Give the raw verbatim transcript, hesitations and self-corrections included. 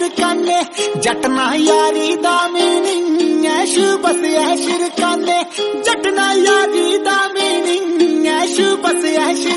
शिरकाने जटना यारी दा मीनिंग ऐशु बस ऐ शिरकाने जटना यारी दा मीनिंग ऐशु बस ऐ